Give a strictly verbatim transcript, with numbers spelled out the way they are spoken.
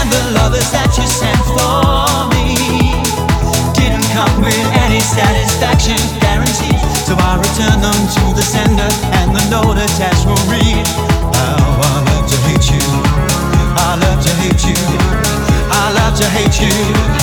the lovers that you sent for me didn't come with any satisfaction guarantee. So I returned them to the sender, and the note attached will read: How I love to hate you, I love to hate you, I love to hate you.